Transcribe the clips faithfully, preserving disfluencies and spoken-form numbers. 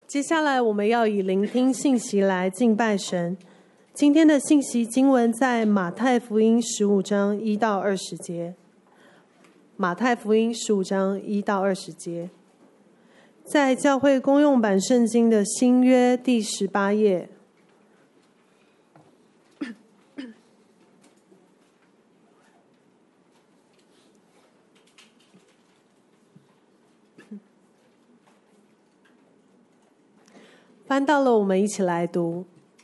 接下来我们要以聆听信息来敬拜神。今天的信息经文在马太福音十五章一到二十节。马太福音十五章一到二十节，在教会公用版圣经的新约第十八页。翻到了，我们一起来读。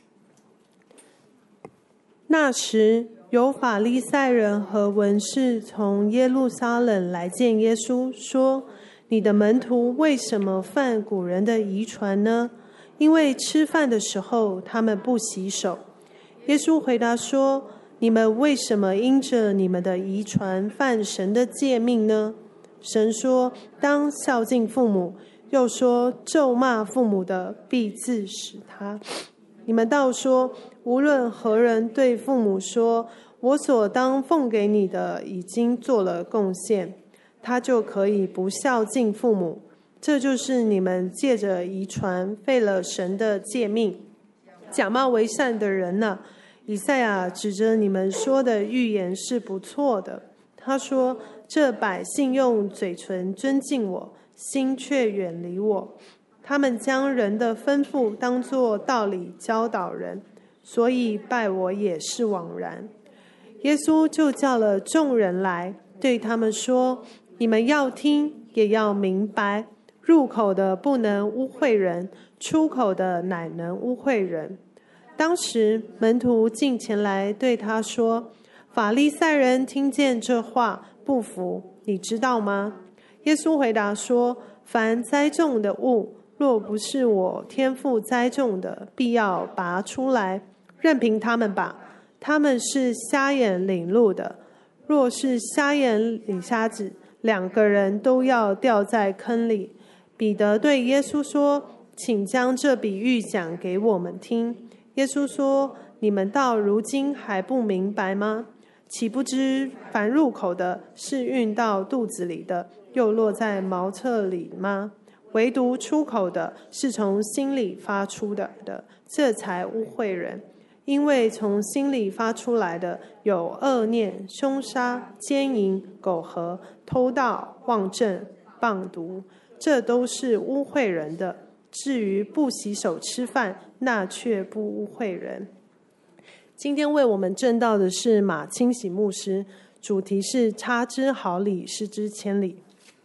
那时，有法利赛人和文士从耶路撒冷来见耶稣，说：“你的门徒为什么犯古人的遗传呢？因为吃饭的时候他们不洗手。”耶稣回答说：“你们为什么因着你们的遗传犯神的诫命呢？神说：当孝敬父母。又说，咒骂父母的必自死他。你们倒说，无论何人对父母说，我所当奉给你的已经做了贡献，他就可以不孝敬父母。这就是你们借着遗传废了神的诫命，假冒为善的人呢、啊。以赛亚指着你们说的预言是不错的。他说，这百姓用嘴唇尊敬我，心却远离我。他们将人的吩咐当作道理教导人，所以拜我也是枉然。耶稣就叫了众人来，对他们说：你们要听，也要明白，入口的不能污秽人，出口的乃能污秽人。当时门徒进前来对他说：法利赛人听见这话不服，你知道吗？耶稣回答说：凡栽种的物，若不是我天父栽种的，必要拔出来，任凭他们吧。他们是瞎眼领路的，若是瞎眼领瞎子，两个人都要掉在坑里。彼得对耶稣说：请将这比喻讲给我们听。耶稣说：你们到如今还不明白吗？岂不知凡入口的是运到肚子里的，又落在茅厕里吗？唯独出口的是从心里发出的的，这才污秽人。因为从心里发出来的有恶念、凶杀、奸淫、苟合、偷盗、妄证、谤毒，这都是污秽人的。至于不洗手吃饭，那却不污秽人。今天为我们证道的是马清喜牧师，主题是差之毫厘，失之千里。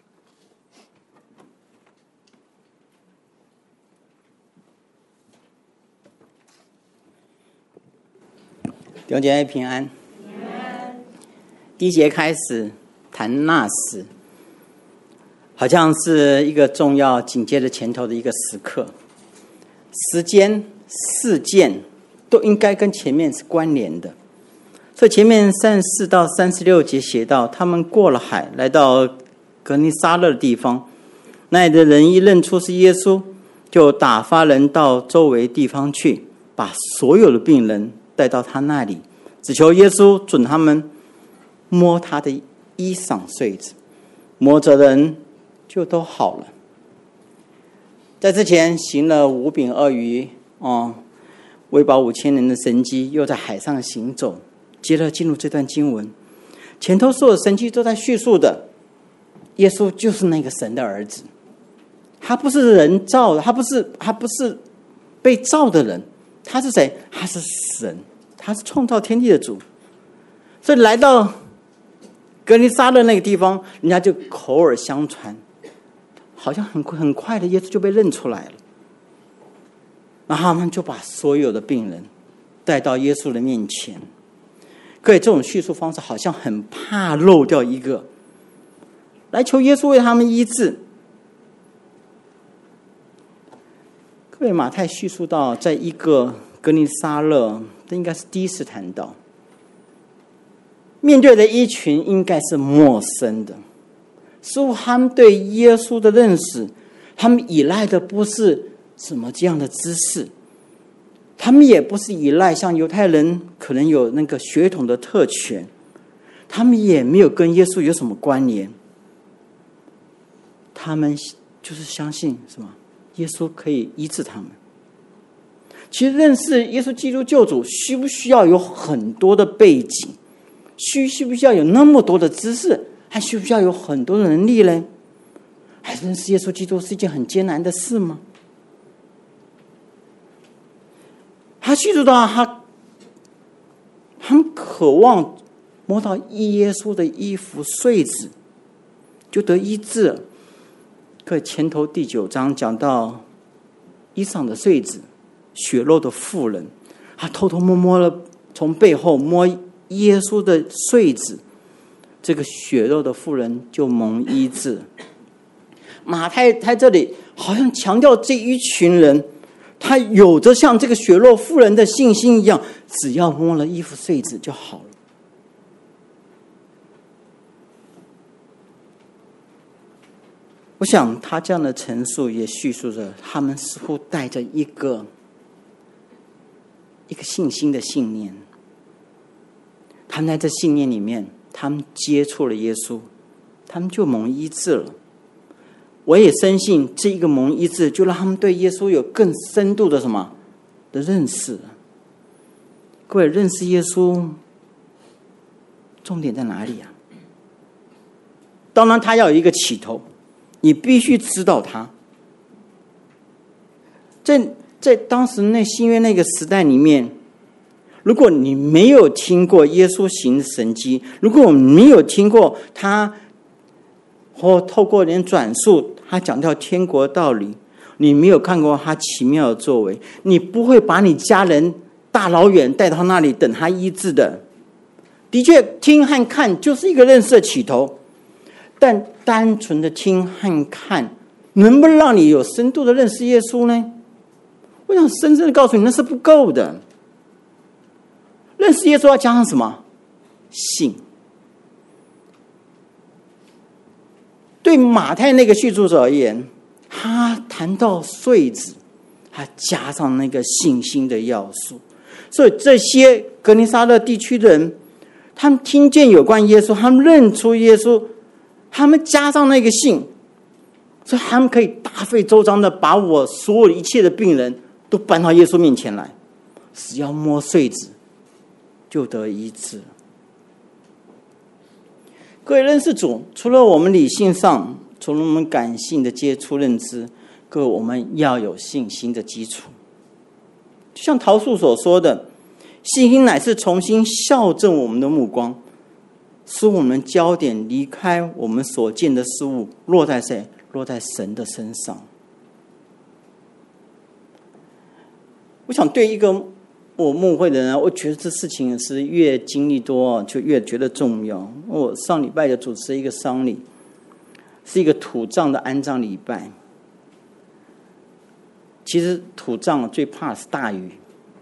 弟兄姐妹平安。第一节开始谈那时，好像是一个重要紧接着前头的一个时刻，时间、事件都应该跟前面是关联的。所以前面三十四到三十六节写到，他们过了海，来到格尼撒勒的地方，那里的人一认出是耶稣，就打发人到周围地方去，把所有的病人带到他那里，只求耶稣准他们摸他的衣裳穗子，摸着人就都好了。在之前行了五饼二鱼，哦，喂饱五千人的神迹，又在海上行走。接着进入这段经文，前头所有的神迹都在叙述的，耶稣就是那个神的儿子，他不是人造的，他不是他不是被造的人，他是谁？他是神，他是创造天地的主。所以来到格尼撒勒那个地方，人家就口耳相传，好像很很快的耶稣就被认出来了。然后他们就把所有的病人带到耶稣的面前。各位，这种叙述方式好像很怕漏掉一个，来求耶稣为他们医治。各位，马太叙述到，在一个格尼撒勒，这应该是第一次谈到，面对的一群应该是陌生的，似乎他们对耶稣的认识，他们依赖的不是什么这样的知识，他们也不是依赖像犹太人可能有那个血统的特权，他们也没有跟耶稣有什么关联，他们就是相信什么耶稣可以医治他们。其实认识耶稣基督救主，需不需要有很多的背景？需需不需要有那么多的知识？还需不需要有很多的能力呢？还认识耶稣基督是一件很艰难的事吗？他记住到他，他们渴望摸到耶稣的衣服穗子，就得医治了。各位，前头第九章讲到衣裳的穗子，血肉的妇人，他偷偷摸摸了，从背后摸耶稣的穗子，这个血肉的妇人就蒙医治。马太在这里好像强调这一群人，他有着像这个血肉妇人的信心一样，只要摸了衣服穗子就好了。我想他这样的陈述也叙述着他们似乎带着一个一个信心的信念，他们在这信念里面，他们接触了耶稣，他们就蒙医治了。我也深信这一个蒙医治，就让他们对耶稣有更深度的什么的认识。各位，认识耶稣重点在哪里啊？当然他要有一个起头，你必须知道他。在在当时那新约那个时代里面，如果你没有听过耶稣行神迹，如果你没有听过他或透过人转述他讲到天国道理，你没有看过他奇妙的作为，你不会把你家人大老远带到那里等他医治的。的确，听和看就是一个认识的起头，但单纯的听和看能不能让你有深度的认识耶稣呢？我想深深的告诉你，那是不够的。认识耶稣要加上什么？信。对马太那个叙述者而言，他谈到穗子，他加上那个信心的要素。所以这些格尼撒勒地区的人，他们听见有关耶稣，他们认出耶稣，他们加上那个信，所以他们可以大费周章的把我所有一切的病人都搬到耶稣面前来，只要摸穗子就得医治。各位，认识主，除了我们理性上，除了我们感性的接触认知，各位我们要有信心的基础。就像陶树所说的，信心乃是重新校正我们的目光，使我们焦点离开我们所见的事物，落在谁？落在神的身上。我想对一个我牧会的人，我觉得这事情是越经历多就越觉得重要。我上礼拜就主持一个丧礼，是一个土葬的安葬礼拜。其实土葬最怕是大雨，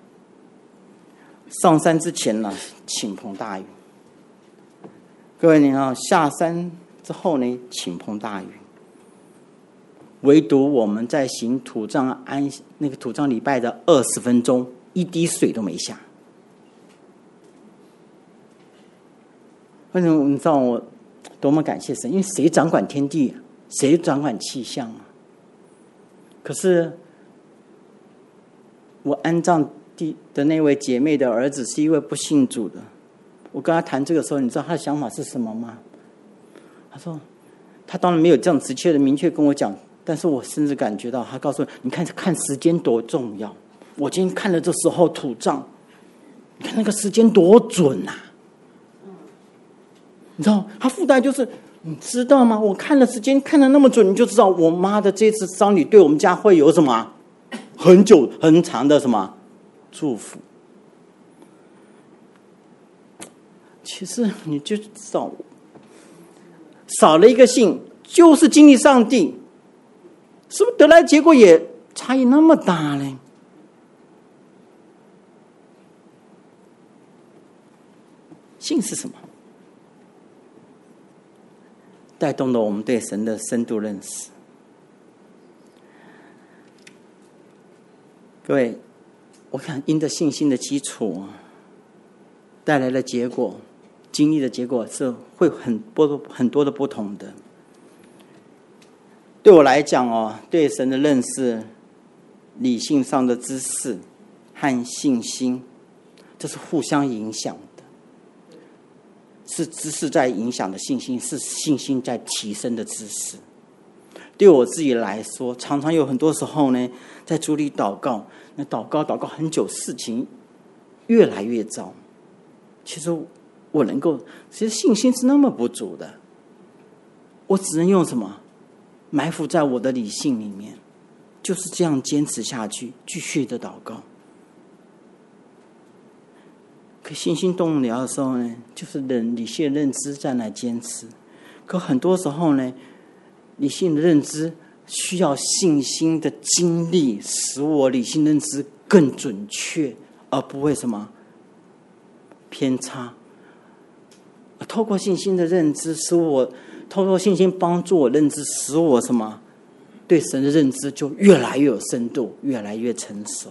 上山之前呢，倾盆大雨。各位，你看下山之后呢，倾盆大雨。唯独我们在行土葬安那个土葬礼拜的二十分钟，一滴水都没下。为什么？你知道我多么感谢神？因为谁掌管天地，谁掌管气象啊？可是我安葬地的那位姐妹的儿子是一位不信主的。我跟他谈这个时候，你知道他的想法是什么吗？他说，他当然没有这样直接的明确跟我讲，但是我甚至感觉到他告诉我，你看看时间多重要。我今天看了这时候土葬，你看那个时间多准啊！你知道他附带就是，你知道吗？我看了时间看得那么准，你就知道我妈的这次丧礼对我们家会有什么很久很长的什么祝福。其实你就知道，少了一个信，就是经历上帝，是不是得来结果也差异那么大呢？信是什么？带动了我们对神的深度认识。各位，我看因着信心的基础带来的结果，经历的结果是会很多很多的不同的。 对我来讲哦，对神的认识，理性上的知识和信心，这是互相影响的，是知识在影响的信心，是信心在提升的知识。对我自己来说，常常有很多时候呢，在主里祷告，那祷告祷告很久，事情越来越糟。其实我能够，其实信心是那么不足的，我只能用什么埋伏在我的理性里面，就是这样坚持下去，继续的祷告。可信心动摇的时候呢，就是人理性的认知在那坚持。可很多时候呢，理性的认知需要信心的经历，使我理性认知更准确，而不会什么偏差。透过信心的认知，使我透过信心帮助我认知，使我什么对神的认知就越来越有深度，越来越成熟。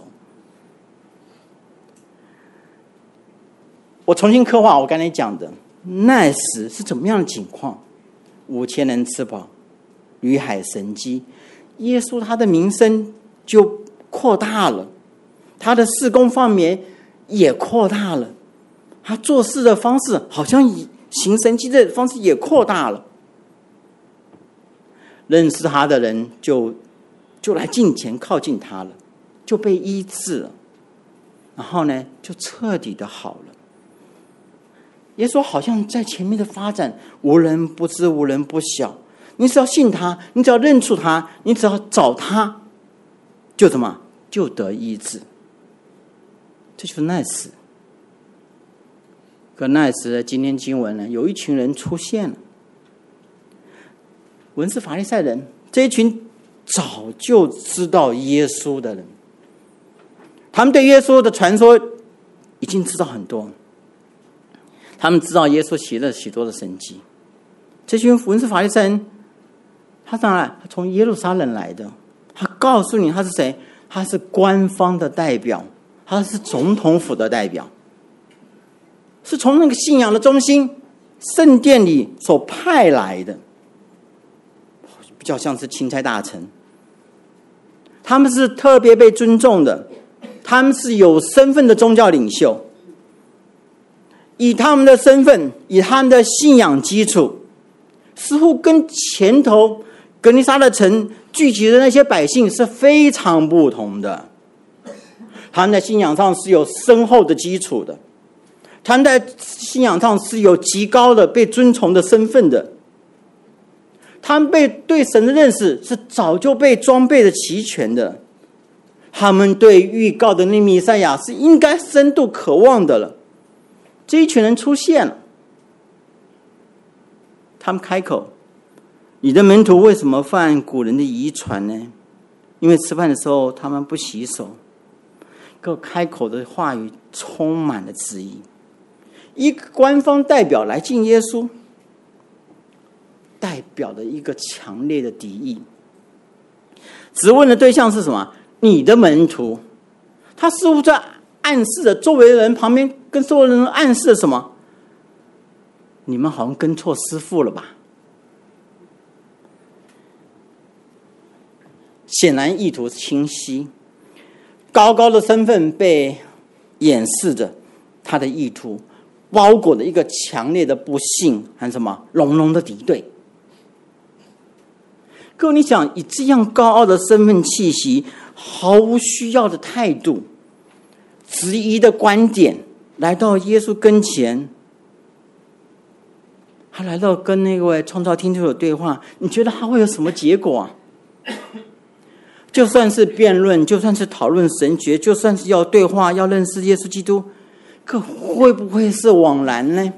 我重新刻画我刚才讲的那时是怎么样的情况？五千人吃饱，鱼海神迹，耶稣他的名声就扩大了，他的事工方面也扩大了，他做事的方式好像行神迹的方式也扩大了。认识他的人就就来近前靠近他了，就被医治了，然后呢就彻底的好了。耶稣好像在前面的发展无人不知无人不晓，你只要信他，你只要认出他，你只要找他，就什么就得医治。这就是那时。可那时的今天经文呢，有一群人出现了，文士法利赛人，这一群早就知道耶稣的人，他们对耶稣的传说已经知道很多，他们知道耶稣行了许多的神迹。这群文士法利赛人，他当然他从耶路撒冷来的，他告诉你他是谁，他是官方的代表，他是总统府的代表，是从那个信仰的中心圣殿里所派来的，比较像是钦差大臣。他们是特别被尊重的，他们是有身份的宗教领袖，以他们的身份，以他们的信仰基础，似乎跟前头革尼撒勒城聚集的那些百姓是非常不同的。他们在信仰上是有深厚的基础的，他们在信仰上是有极高的被尊崇的身份的，他们被对神的认识是早就被装备的齐全的，他们对预告的那弥赛亚是应该深度渴望的了。这一群人出现了，他们开口：你的门徒为什么犯古人的遗传呢？因为吃饭的时候他们不洗手。各开口的话语充满了质疑。一个官方代表来见耶稣，代表了一个强烈的敌意。质问的对象是什么？你的门徒。他似乎在暗示着周围的人，旁边跟周围的人暗示了什么？你们好像跟错师傅了吧？显然意图清晰，高高的身份被掩饰着他的意图，包裹了一个强烈的不幸和什么浓浓的敌对。各位，你想以这样高傲的身份气息，毫无需要的态度，质疑的观点，来到耶稣跟前，他来到跟那位创造天地的对话，你觉得他会有什么结果啊？就算是辩论，就算是讨论神学，就算是要对话，要认识耶稣基督，可会不会是枉然呢？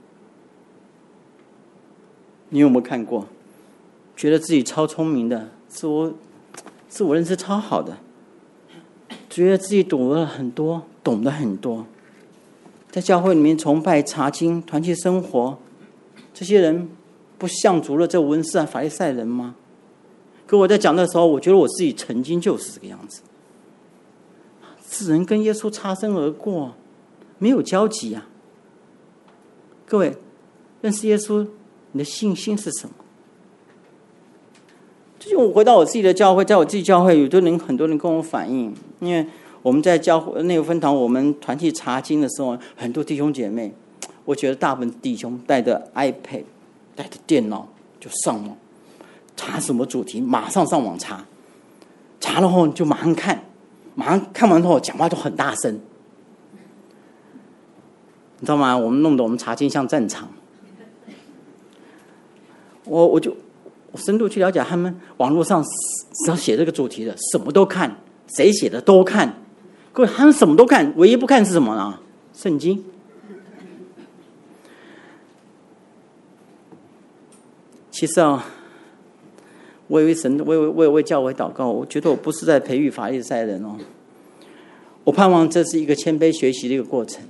你有没有看过觉得自己超聪明的，自我自我认知超好的，觉得自己懂了很多，懂得很多，在教会里面崇拜、查经、团契生活，这些人不像足了这文士啊、法利赛人吗？可我在讲的时候，我觉得我自己曾经就是这个样子，只能跟耶稣擦身而过，没有交集啊。各位，认识耶稣，你的信心是什么？ 最近我回到我自己的教会，在我自己教会，有的人很多人跟我反映，因为我们在教会内分堂，我们团体查经的时候，很多弟兄姐妹，我觉得大部分弟兄带着 iPad， 带着电脑就上网，查什么主题，马上上网查，查了后就马上看，马上看完后讲话都很大声，你知道吗？我们弄得我们查经像战场。我我就我深度去了解他们网络上只要写这个主题的，什么都看，谁写的都看。各位，他们什么都看，唯一不看是什么呢？圣经。其实啊，我也为神，我也为为教会祷告。我觉得我不是在培育法利赛人哦，我盼望这是一个谦卑学习的一个过程。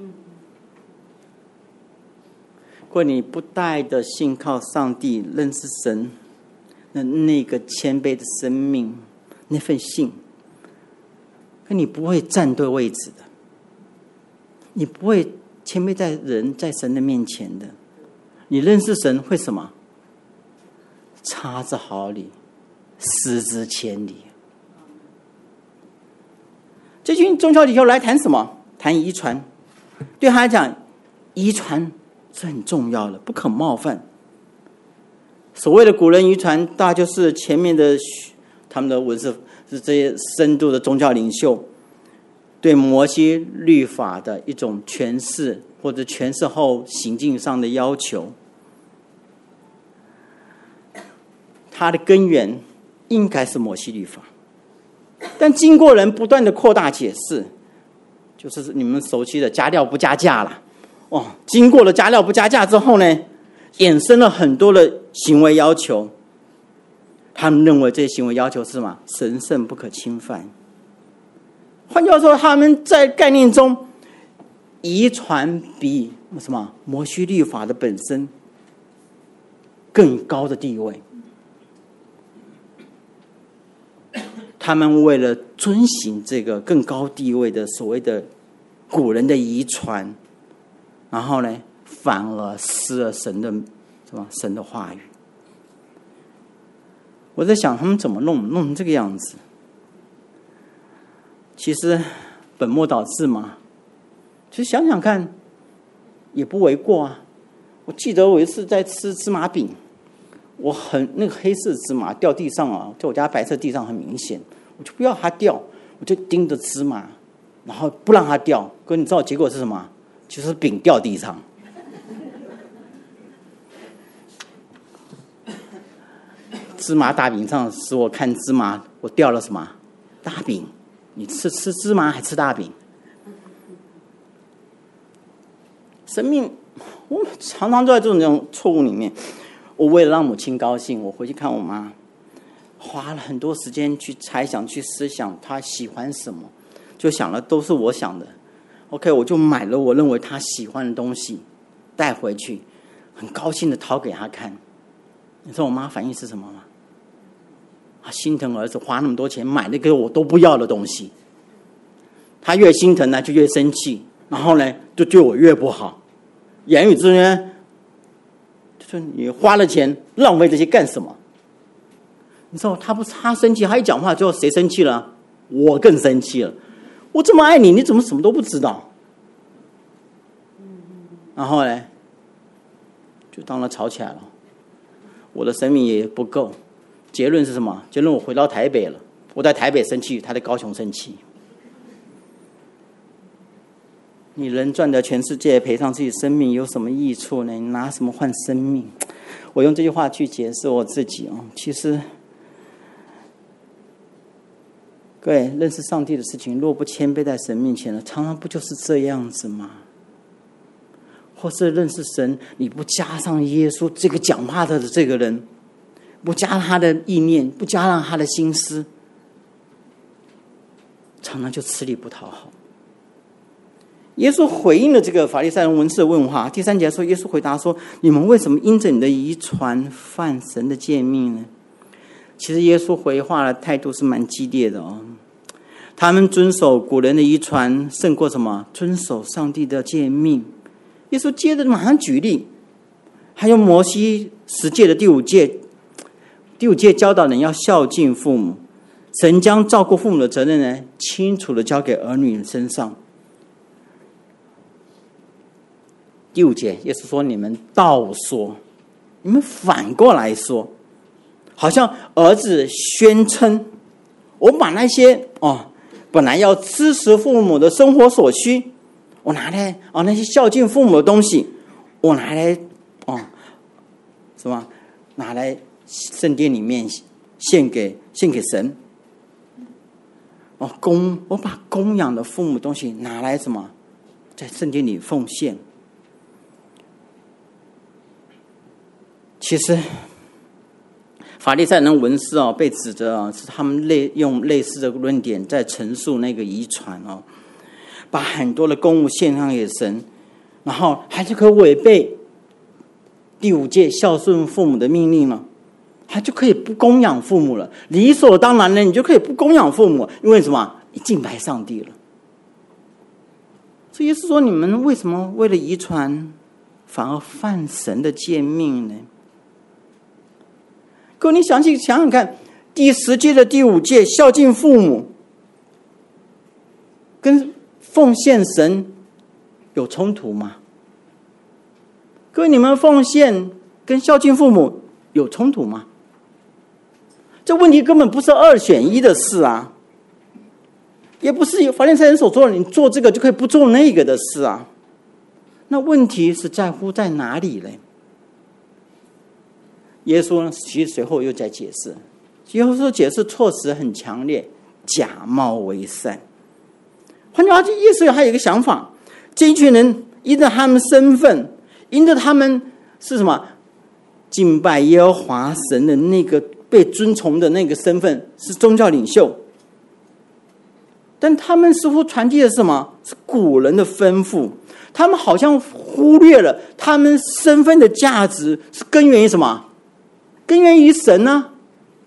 如果你不带的信靠上帝、认识神的那个谦卑的生命，那份信，可你不会站对位置的，你不会谦卑在人在神的面前的。你认识神会什么？差之毫厘，失之千里。这群宗教领袖来谈什么？谈遗传。对他来讲，遗传是很重要的，不可冒犯。所谓的古人遗传，大概就是前面的他们的文士是这些深度的宗教领袖对摩西律法的一种诠释，或者诠释后行径上的要求。它的根源应该是摩西律法，但经过人不断的扩大解释，就是你们熟悉的加料不加价了。哦，经过了加料不加价之后呢，衍生了很多的行为要求。他们认为这些行为要求是什么？神圣不可侵犯。换句话说，他们在概念中，遗传比什么摩西律法的本身更高的地位。他们为了遵循这个更高地位的所谓的古人的遗传，然后呢，反而失了神的什么神的话语。我在想他们怎么弄弄成这个样子。其实本末倒置嘛，其实想想看也不为过啊。我记得我有一次在吃芝麻饼，我很那个黑色芝麻掉地上啊，在我家白色地上很明显，我就不要它掉，我就盯着芝麻，然后不让它掉。哥，你知道结果是什么？就是饼掉地上。芝麻大饼上使我看芝麻，我掉了什么？大饼。你吃吃芝麻还吃大饼？生命，我常常都在这种这种错误里面。我为了让母亲高兴，我回去看我妈，花了很多时间去猜想、去思想她喜欢什么，就想了都是我想的。OK， 我就买了我认为她喜欢的东西带回去，很高兴的掏给她看。你知道我妈反应是什么吗？她心疼儿子花那么多钱买那个我都不要的东西，她越心疼呢就越生气，然后呢就对我越不好，言语之间就说你花了钱浪费这些干什么？你知道她不她生气，她一讲话之后谁生气了？我更生气了。我这么爱你，你怎么什么都不知道？然后呢就当了吵起来了。我的生命也不够。结论是什么？结论我回到台北了。我在台北生气，他在高雄生气。你人赚得全世界，赔上自己生命有什么益处呢？你拿什么换生命？我用这句话去解释我自己哦。其实，各位认识上帝的事情，若不谦卑在神面前了，常常不就是这样子吗？或是认识神，你不加上耶稣这个讲话的这个人，不加他的意念，不加上他的心思，常常就吃力不讨好。耶稣回应了这个法利赛人文士的问话。第三节说，耶稣回答说：“你们为什么因着你的遗传犯神的诫命呢？”其实耶稣回话的态度是蛮激烈的哦。他们遵守古人的遗传胜过什么？遵守上帝的诫命。耶稣接着马上举例，还有摩西十诫的第五诫。 第五诫教导人要孝敬父母，神将照顾父母的责任呢，清楚的交给儿女身上。第五节，耶稣说：“你们倒说，你们反过来说，好像儿子宣称，我把那些哦，本来要支持父母的生活所需，我拿来哦那些孝敬父母的东西，我拿来哦什么，拿来圣殿里面献给献给神。哦，供我把供养的父母的东西拿来什么，在圣殿里奉献。”其实，法利赛人文士哦，被指责啊，是他们类用类似的论点在陈述那个遗传哦，把很多的公务献上给神，然后还是可以违背第五诫孝顺父母的命令了，他就可以不供养父母了，理所当然的，你就可以不供养父母，因为什么？你敬拜上帝了。所以耶稣说：“你们为什么为了遗传，反而犯神的诫命呢？”各位，你详细想想看，第十诫的第五诫孝敬父母，跟奉献神有冲突吗？各位，你们奉献跟孝敬父母有冲突吗？这问题根本不是二选一的事啊，也不是法利赛人所说的你做这个就可以不做那个的事啊。那问题是在乎在哪里呢？耶稣呢，其实随后又在解释，耶稣说解释措辞很强烈，假冒为善。换句话说，耶稣还有一个想法，这一群人因着他们身份，因着他们是什么敬拜耶和华神的那个被尊崇的那个身份，是宗教领袖，但他们似乎传递的是什么？是古人的吩咐，他们好像忽略了他们身份的价值是根源于什么？根源于神呢、啊？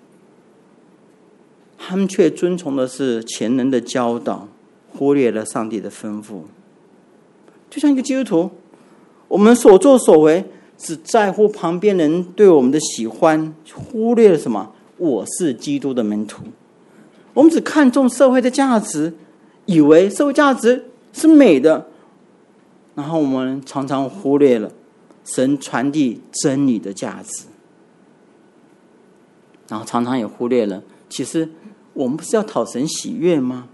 他们却遵从的是前人的教导，忽略了上帝的吩咐。就像一个基督徒，我们所作所为只在乎旁边人对我们的喜欢，忽略了什么？我是基督的门徒。我们只看重社会的价值，以为社会价值是美的，然后我们常常忽略了神传递真理的价值，然后常常也忽略了，其实我们不是要讨神喜悦吗？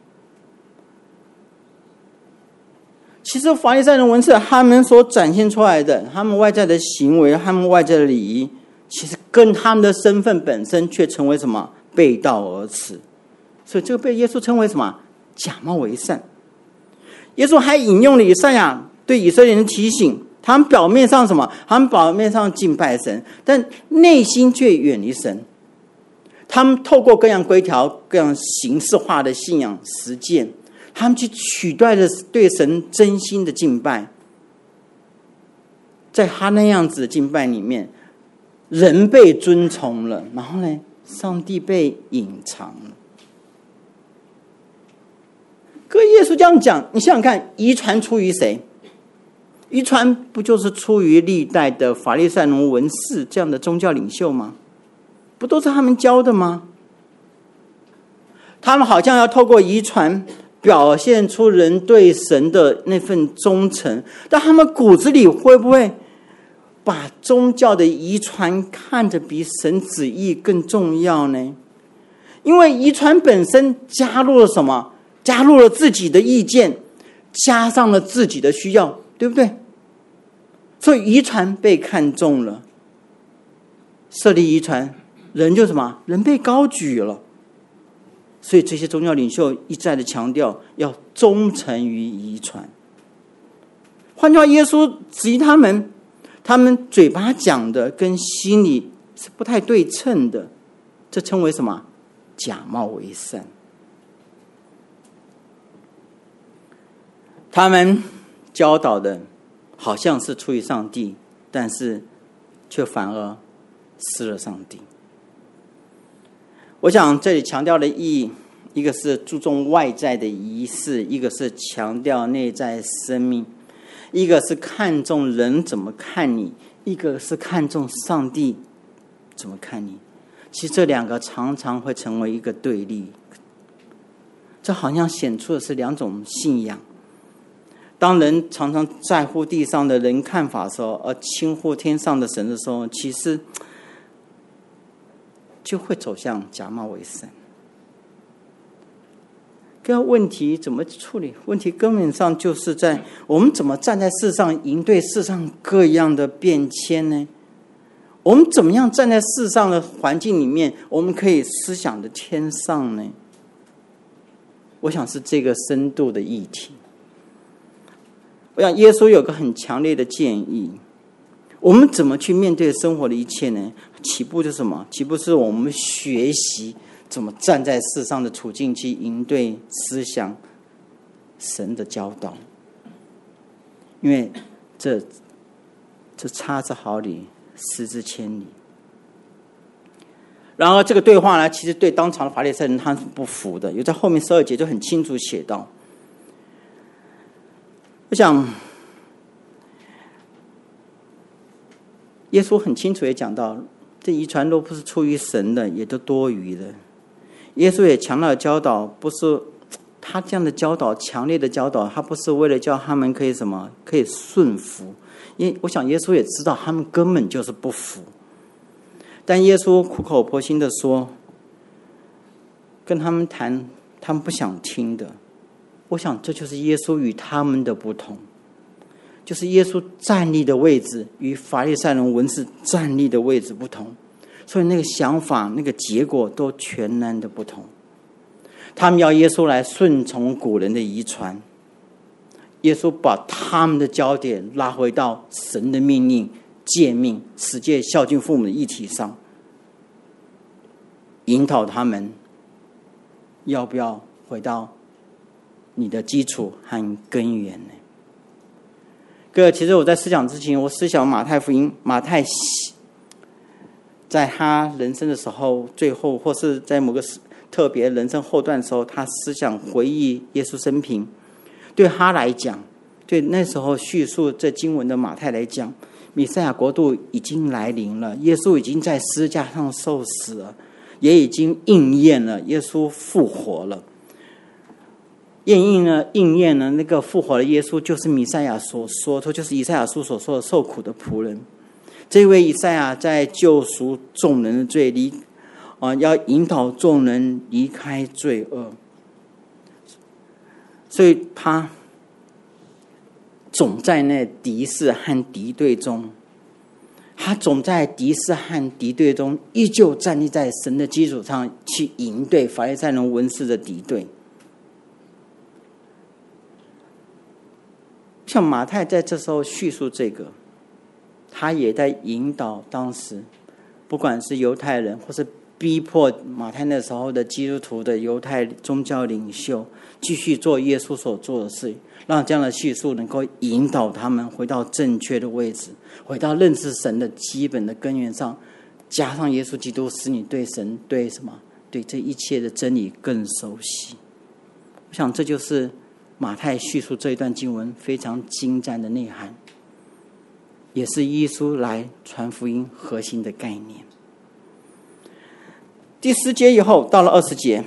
其实法利赛人文士他们所展现出来的，他们外在的行为，他们外在的礼仪，其实跟他们的身份本身却成为什么？背道而驰。所以这个被耶稣称为什么？假冒为善。耶稣还引用了以赛亚对以色列人的提醒，他们表面上什么？他们表面上敬拜神，但内心却远离神。他们透过各样规条、各样形式化的信仰实践，他们去取代了对神真心的敬拜。在他那样子的敬拜里面，人被尊崇了，然后呢，上帝被隐藏了。各位，耶稣这样讲，你想想看，遗传出于谁？遗传不就是出于历代的法利赛人文士这样的宗教领袖吗？不都是他们教的吗？他们好像要透过遗传表现出人对神的那份忠诚，但他们骨子里会不会把宗教的遗传看得比神旨意更重要呢？因为遗传本身加入了什么？加入了自己的意见，加上了自己的需要，对不对？所以遗传被看重了，设立遗传，人就什么？人被高举了。所以这些宗教领袖一再的强调要忠诚于遗传。换句话，耶稣质疑他们，他们嘴巴讲的跟心里是不太对称的，这称为什么？假冒为善。他们教导的好像是出于上帝，但是却反而失了上帝。我想这里强调的意义，一个是注重外在的仪式，一个是强调内在生命，一个是看重人怎么看你，一个是看重上帝怎么看你。 其实这两个常常会成为一个对立，这好像显出的是两种信仰。当人常常在乎地上的人看法的时候，而轻忽天上的神的时候，其实就会走向假冒为神。这问题怎么处理？问题根本上就是在我们怎么站在世上迎对世上各样的变迁呢？我们怎么样站在世上的环境里面，我们可以思想的天上呢？我想是这个深度的议题。我想耶稣有个很强烈的建议，我们怎么去面对生活的一切呢？起步就是什么？起步是我们学习怎么站在世上的处境去应对思想神的教导，因为这这差之毫厘，失之千里。然而这个对话呢，其实对当场的法利赛人他是不服的，有在后面十二节就很清楚写到。我想耶稣很清楚也讲到，这遗传若不是出于神的，也都多余的。耶稣也强调教导，不是他这样的教导，强烈的教导，他不是为了叫他们可以什么，可以顺服。因为我想耶稣也知道他们根本就是不服，但耶稣苦口婆心的说，跟他们谈他们不想听的。我想这就是耶稣与他们的不同，就是耶稣站立的位置与法利赛人文士站立的位置不同，所以那个想法那个结果都全然的不同。他们要耶稣来顺从古人的遗传，耶稣把他们的焦点拉回到神的命令诫命十诫孝敬父母的议题上，引导他们要不要回到你的基础和根源呢？各位，其实我在思想之前，我思想马太福音，马太在他人生的时候，最后或是在某个特别人生后段的时候，他思想回忆耶稣生平。对他来讲，对那时候叙述这经文的马太来讲，弥赛亚国度已经来临了，耶稣已经在十字架上受死了，也已经应验了，耶稣复活了。应验呢？应验呢？那个复活的耶稣就是弥赛亚所说，说就是以赛亚书所说的受苦的仆人。这位以赛亚在救赎众人的罪，离啊、呃、要引导众人离开罪恶，所以他总在那敌视和敌对中，他总在敌视和敌对中，依旧站立在神的基础上去迎对法利赛人文士的敌对。像马太在这时候叙述这个，他也在引导当时不管是犹太人或是逼迫马太那时候的基督徒的犹太宗教领袖继续做耶稣所做的事，让这样的叙述能够引导他们回到正确的位置，回到认识神的基本的根源上，加上耶稣基督使你对神对什么对这一切的真理更熟悉。我想这就是马太叙述这一段经文非常精湛的内涵，也是耶稣来传福音核心的概念。第十节以后到了二十节，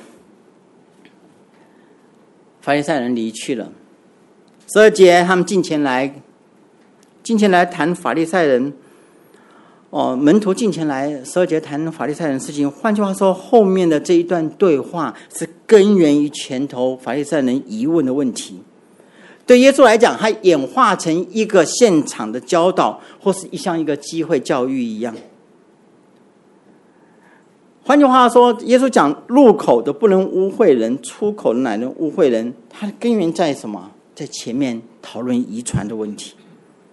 法利赛人离去了。十二节他们进前来，进前来谈法利赛人，哦，门徒进前来，十二节谈法利赛人的事情。换句话说，后面的这一段对话是根源于前头法利赛人疑问的问题。对耶稣来讲，它演化成一个现场的教导，或是像一个机会教育一样。换句话说，耶稣讲入口的不能污秽人，出口的乃能污秽人，它的根源在什么？在前面讨论遗传的问题。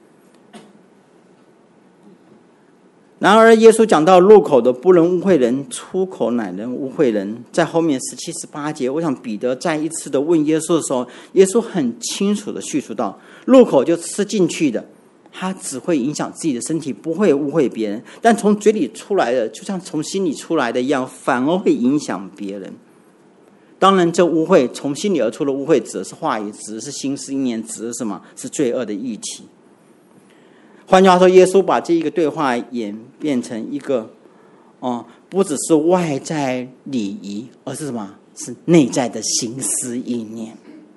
然而耶稣讲到入口的不能污秽人，出口乃能污秽人，在后面十七、十八节，我想彼得再一次的问耶稣的时候，耶稣很清楚的叙述到，入口就吃进去的，它只会影响自己的身体，不会污秽别人，但从嘴里出来的就像从心里出来的一样，反而会影响别人。当然这污秽从心里而出的污秽指的是话语，指的是心思意念，指的是什么？是罪恶的议题。换句话说，耶稣把这一个对话演变成一个哦，不只是外在礼仪，而是什么？是内在的心思意念。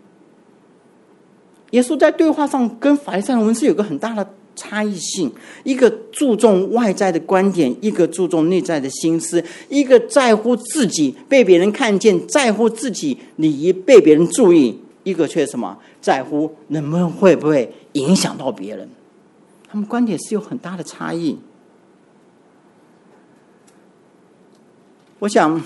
耶稣在对话上跟法利赛人文士有个很大的差异性，一个注重外在的观点，一个注重内在的心思，一个在乎自己被别人看见，在乎自己礼仪被别人注意，一个却什么？在乎能不能会不会影响到别人。他们观点是有很大的差异。我想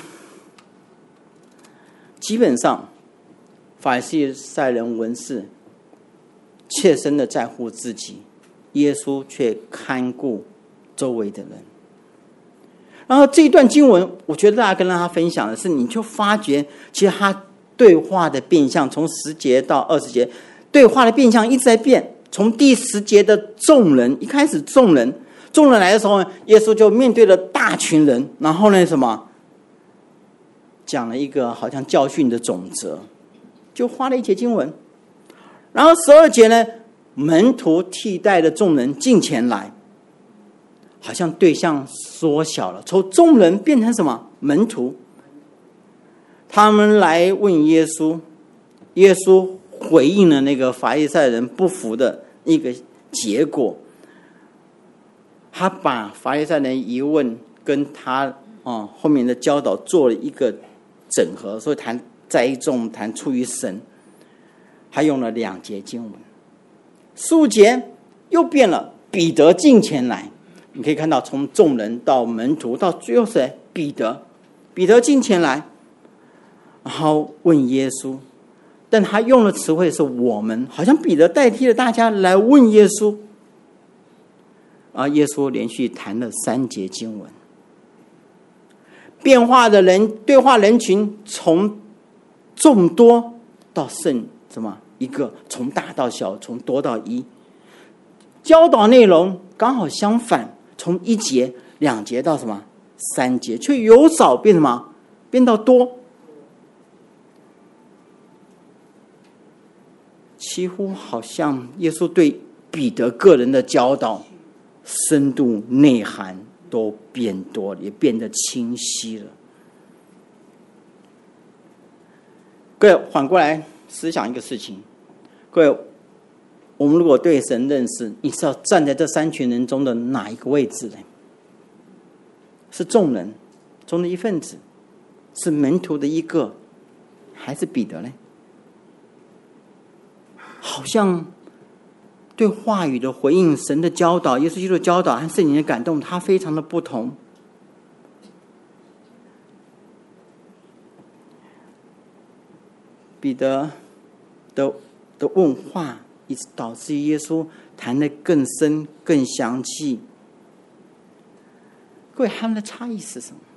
基本上法利赛人文士切身的在乎自己，耶稣却看顾周围的人。然后这一段经文，我觉得大家跟大家分享的是，你就发觉其实他对话的变相，从十节到二十节，对话的变相一直在变。从第十节的众人，一开始众人，众人来的时候，耶稣就面对了大群人，然后呢什么，讲了一个好像教训的总则，就花了一节经文。然后十二节呢，门徒替代了众人进前来，好像对象缩小了，从众人变成什么？门徒。他们来问耶稣，耶稣回应了那个法利赛人不服的一个结果。他把法利赛人疑问跟他、哦、后面的教导做了一个整合，所以谈在一众，谈出于神。还用了两节经文，十五节又变了，彼得进前来。你可以看到，从众人到门徒，到最后谁？彼得。彼得进前来，然后问耶稣，但他用的词汇是我们，好像彼得代替了大家来问耶稣。而耶稣连续谈了三节经文，变化的人对话人群从众多到剩什么？一个，从大到小，从多到一。教导内容刚好相反，从一节两节到什么三节，却由少变什么？变到多。几乎好像耶稣对彼得个人的教导深度内涵都变多了，也变得清晰了。各位反过来思想一个事情，各位，我们如果对神认识，你是要站在这三群人中的哪一个位置呢？是众人中的一份子，是门徒的一个，还是彼得呢？好像对话语的回应，神的教导，耶稣基督的教导和圣灵的感动，它非常的不同。彼得的的问话，一直导致耶稣谈得更深、更详细。各位，他们的差异是什么？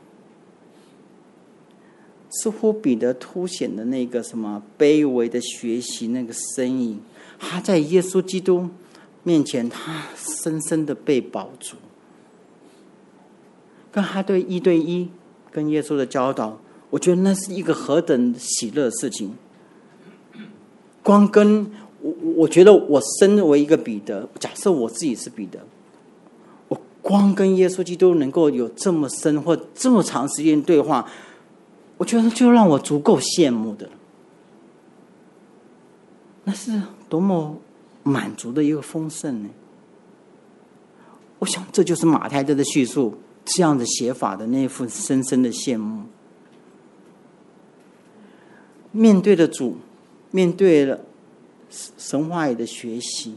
似乎彼得凸显的那个什么卑微的学习那个身影，他在耶稣基督面前，他深深的被保住。跟他对一对一跟耶稣的教导，我觉得那是一个何等喜乐的事情。光跟我，我觉得我身为一个彼得，假设我自己是彼得，我光跟耶稣基督能够有这么深或这么长时间对话，我觉得就让我足够羡慕的。那是多么满足的一个丰盛呢？我想这就是马太的叙述这样的写法的那份深深的羡慕。面对了主，面对了神话语的学习，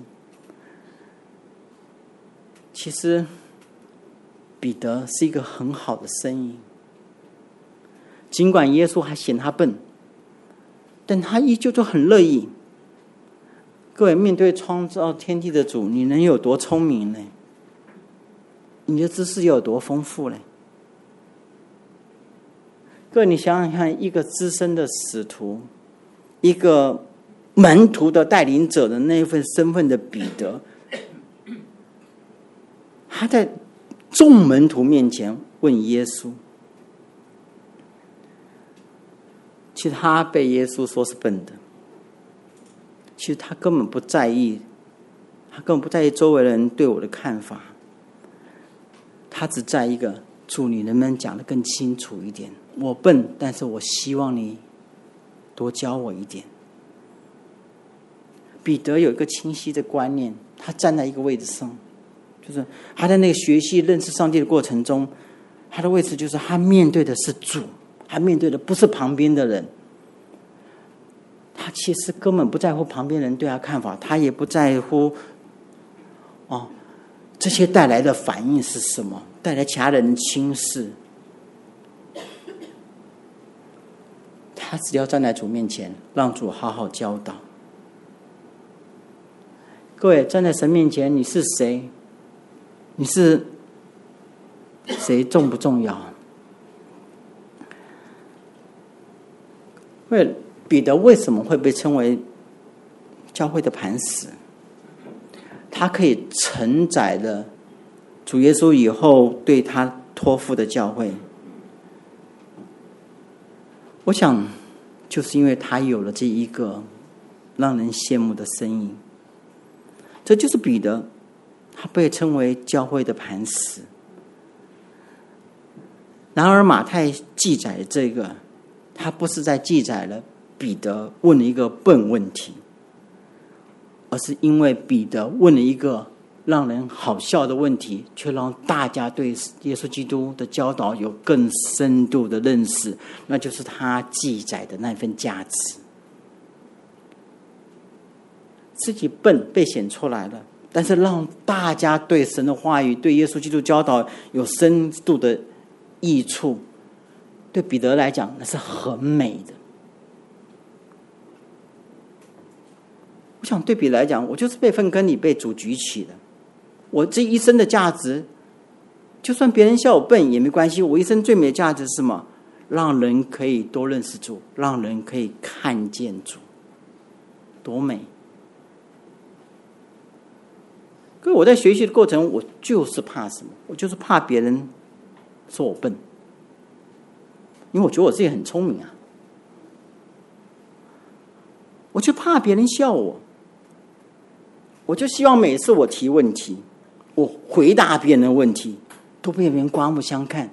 其实彼得是一个很好的身影。尽管耶稣还嫌他笨，但他依旧就很乐意。各位，面对创造天地的主，你能有多聪明呢？你的知识有多丰富呢？各位，你想想看，一个资深的使徒，一个门徒的带领者的那份身份的彼得，他在众门徒面前问耶稣，其实他被耶稣说是笨的，其实他根本不在意，他根本不在意周围人对我的看法，他只在意一个主，你能不能讲得更清楚一点？我笨，但是我希望你多教我一点。彼得有一个清晰的观念，他站在一个位置上，就是他在那个学习认识上帝的过程中，他的位置就是他面对的是主，他面对的不是旁边的人。他其实根本不在乎旁边人对他看法，他也不在乎哦这些带来的反应是什么，带来其他人的轻视。他只要站在主面前，让主好好教导。各位站在神面前，你是谁？你是谁重不重要？为彼得为什么会被称为教会的磐石？他可以承载了主耶稣以后对他托付的教会。我想就是因为他有了这一个让人羡慕的身影，这就是彼得，他被称为教会的磐石。然而马太记载这个，他不是在记载了彼得问了一个笨问题，而是因为彼得问了一个让人好笑的问题，却让大家对耶稣基督的教导有更深度的认识，那就是他记载的那份价值。自己笨被显出来了，但是让大家对神的话语、对耶稣基督教导有深度的益处，对彼得来讲那是很美的。我想对比来讲，我就是被粪坑里被主举起的，我这一生的价值，就算别人笑我笨也没关系，我一生最美的价值是什么？让人可以多认识主，让人可以看见主，多美！可是我在学习的过程，我就是怕什么？我就是怕别人说我笨，因为我觉得我自己很聪明啊，我就怕别人笑我。我就希望每次我提问题，我回答别人的问题，都被别人刮目相看。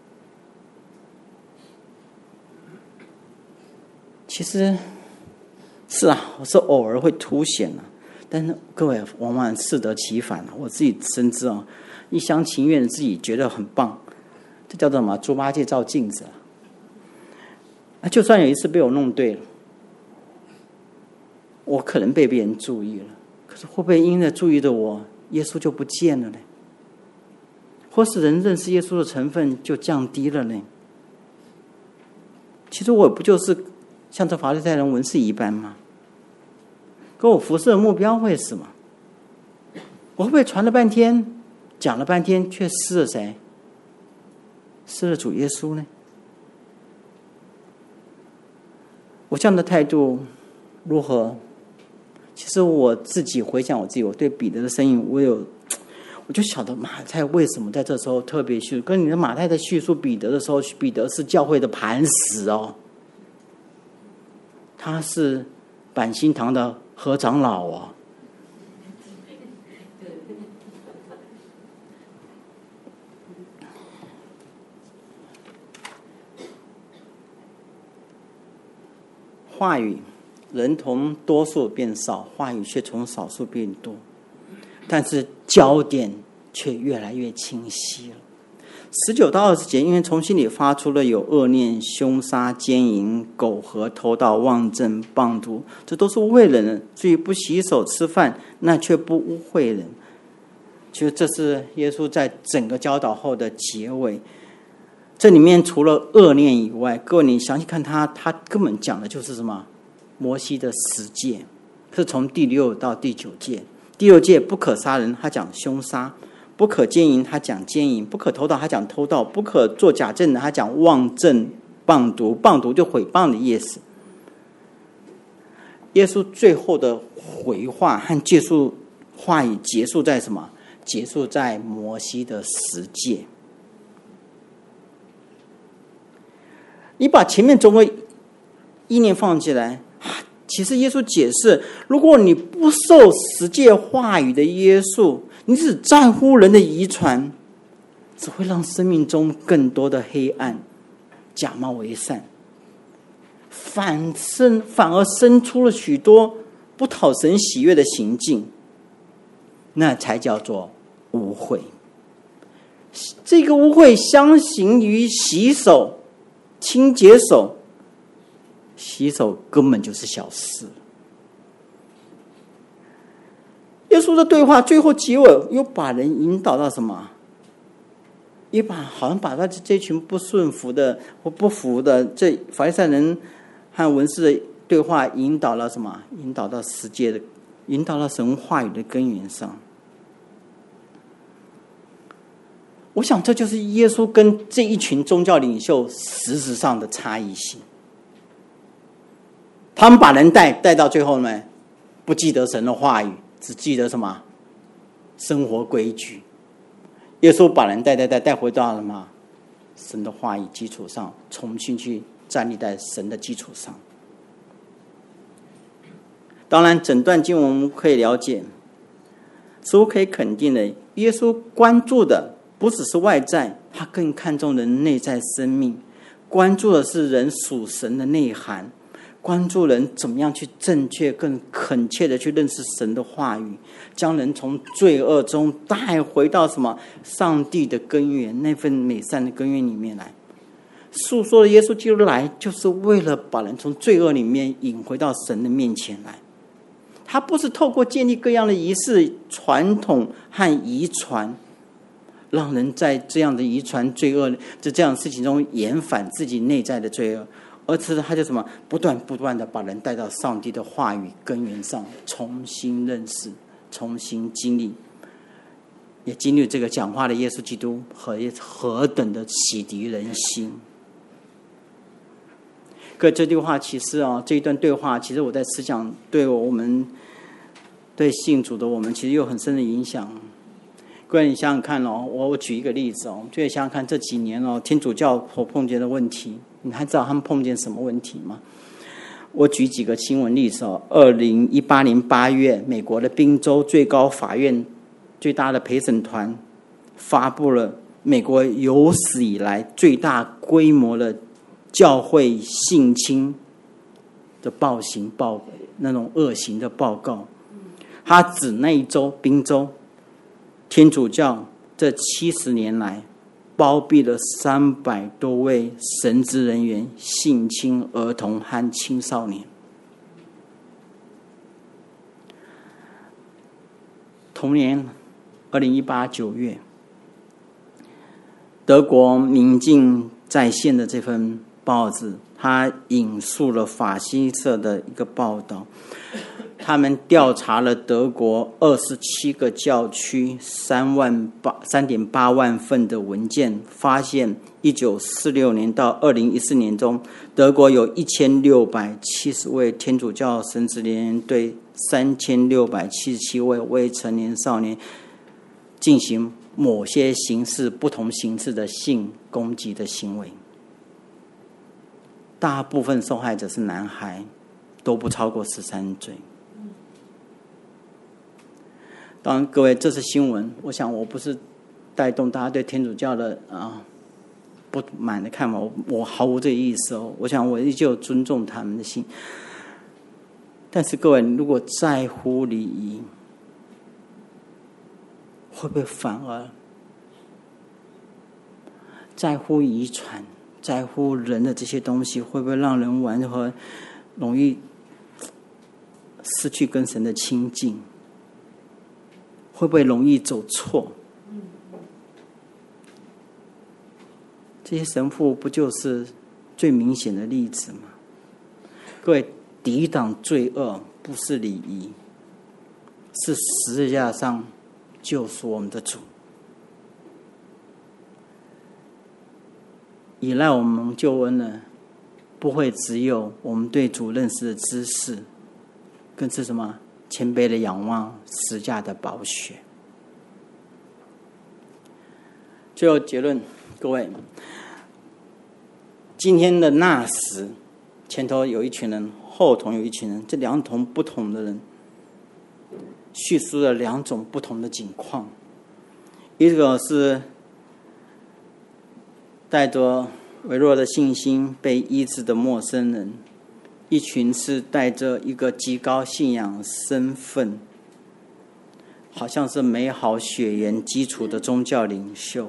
其实是啊，我是偶尔会凸显啊，但是各位往往适得其反啊。我自己深知啊，一厢情愿的自己觉得很棒，这叫做什么？猪八戒照镜子啊。啊，就算有一次被我弄对了，我可能被别人注意了。可是会不会因着注意的我，耶稣就不见了呢？或是人认识耶稣的成分就降低了呢？其实我不就是像这法利赛人文士一般吗？可我服侍的目标会是什么？我会不会传了半天，讲了半天，却失了谁？失了主耶稣呢？我这样的态度如何？其实我自己回想我自己，我对彼得的声音，我有，我就晓得马太为什么在这时候特别叙述。跟你的马太在叙述彼得的时候，彼得是教会的磐石哦，他是板心堂的何长老哦。话语人从多数变少，话语却从少数变多，但是焦点却越来越清晰了。十九到二十节，因为从心里发出了有恶念、凶杀、奸淫、苟合、偷盗、妄证、谤毒，这都是污秽人的，所以不洗手吃饭，那却不污秽人。其实这是耶稣在整个教导后的结尾。这里面除了恶念以外，各位你详细看他，他根本讲的就是什么？摩西的十诫，是从第六到第九诫。第六诫不可杀人，他讲凶杀；不可奸淫，他讲奸淫；不可偷盗，他讲偷盗；不可作假证的，他讲妄证、谤毒。谤毒就毁谤的意思。耶稣最后的回话和结束话语结束在什么？结束在摩西的十诫。你把前面总个意念放进来，其实耶稣解释，如果你不受十诫话语的约束，你只在乎人的遗传， 只会让生命中更多的黑暗假冒为善，反生反而生出了许多不讨神喜悦的行径，那才叫做污秽。这个污秽相形于洗手、清洁手，洗手根本就是小事。耶稣的对话最后结尾又把人引导到什么？也把好像把他这群不顺服的或不服的这法利赛人和文士的对话引导了什么？引导到世界的，引导到神话语的根源上。我想这就是耶稣跟这一群宗教领袖实质上的差异性。他们把人带带到最后呢，不记得神的话语，只记得什么？生活规矩。耶稣把人带带带带回到什么？神的话语基础上，重新去站立在神的基础上。当然，整段经文我们可以了解，似乎可以肯定的，耶稣关注的不只是外在，他更看重人内在生命，关注的是人属神的内涵，关注人怎么样去正确、更恳切的去认识神的话语，将人从罪恶中带回到什么？上帝的根源，那份美善的根源里面来。诉说的耶稣基督来，就是为了把人从罪恶里面引回到神的面前来。他不是透过建立各样的仪式、传统和遗传，让人在这样的遗传罪恶在这样的事情中延反自己内在的罪恶，而是他就什么不断不断的把人带到上帝的话语根源上，重新认识，重新经历，也经历这个讲话的耶稣基督何何等的洗涤人心。可这句话其实啊，这一段对话，其实我在思想对我们对信主的我们，其实有很深的影响。各位，你想想看哦，我我举一个例子哦，就想想看这几年哦，天主教所碰见的问题，你还知道他们碰见什么问题吗？我举几个新闻例子哦。二零一八年八月，美国的宾州最高法院最大的陪审团发布了美国有史以来最大规模的教会性侵的暴行报那种恶行的报告。他指那一州宾州天主教这七十年来包庇了三百多位神职人员性侵儿童和青少年。同年二零一八九月，德国民进在线的这份报纸，他引述了法新社的一个报道，他们调查了德国二十七个教区三万八三点八万份的文件，发现一九四六年到二零一四年中，德国有一千六百七十位天主教神职人员对三千六百七十七位未成年少年进行某些形式、不同形式的性攻击的行为。大部分受害者是男孩，都不超过十三岁。当然，各位，这是新闻。我想，我不是带动大家对天主教的啊不满的看法，我我毫无这个意思哦。我想，我依旧尊重他们的心。但是，各位，如果在乎礼仪，会不会反而在乎遗传？在乎人的这些东西，会不会让人玩和容易失去跟神的亲近？会不会容易走错？这些神父不就是最明显的例子吗？各位，抵挡罪恶不是礼仪，是十字架上救赎我们的主。依赖我们救恩呢，不会只有我们对主认识的知识，更是什么？谦卑的仰望十架的宝血。最后结论，各位，今天的纳时，前头有一群人，后头有一群人，这两种不同的人，叙述了两种不同的景况。一个是带着微弱的信心被医治的陌生人，一群是带着一个极高信仰身份，好像是美好血缘基础的宗教领袖，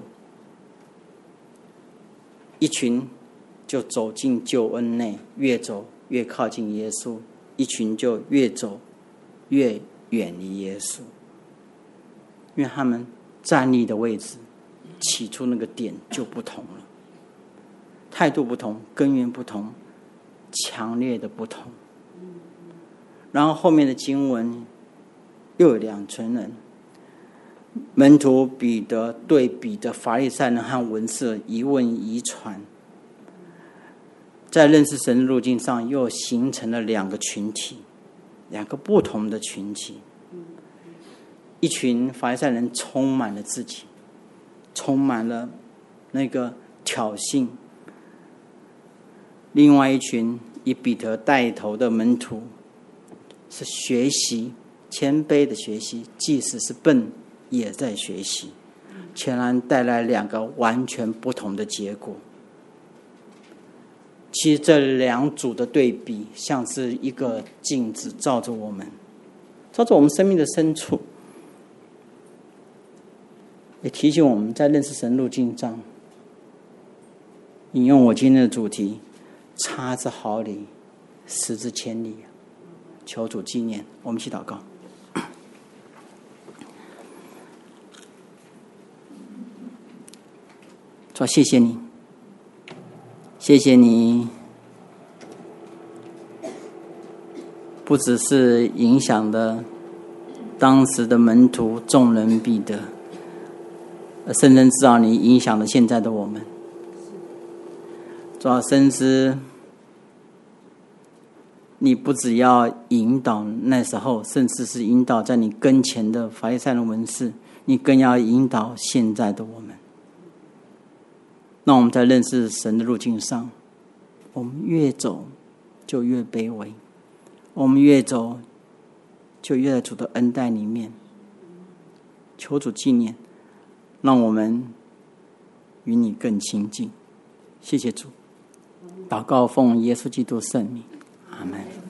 一群就走进救恩内，越走越靠近耶稣，一群就越走越远离耶稣，因为他们站立的位置起初那个点就不同了，态度不同，根源不同，强烈的不同。然后后面的经文又有两群人，门徒彼得对比的法利赛人和文士一问一传，在认识神的路径上又形成了两个群体，两个不同的群体。一群法利赛人充满了自己，充满了那个挑衅，另外一群以彼得带头的门徒是学习，谦卑的学习，即使是笨也在学习，全然带来两个完全不同的结果。其实这两组的对比像是一个镜子，照着我们，照着我们生命的深处，也提醒我们在认识神路径上，引用我今天的主题，差之毫厘，失之千里，求主纪念。我们一起祷告。主，谢谢你，谢谢你，不只是影响了当时的门徒众人彼得，深深知道你影响了现在的我们。主要深知你不只要引导那时候，甚至是引导在你跟前的法利赛人文士，你更要引导现在的我们。那我们在认识神的路径上，我们越走就越卑微，我们越走就越在主的恩待里面。求主纪念，让我们与你更亲近。谢谢主，祷告奉耶稣基督圣名，阿们。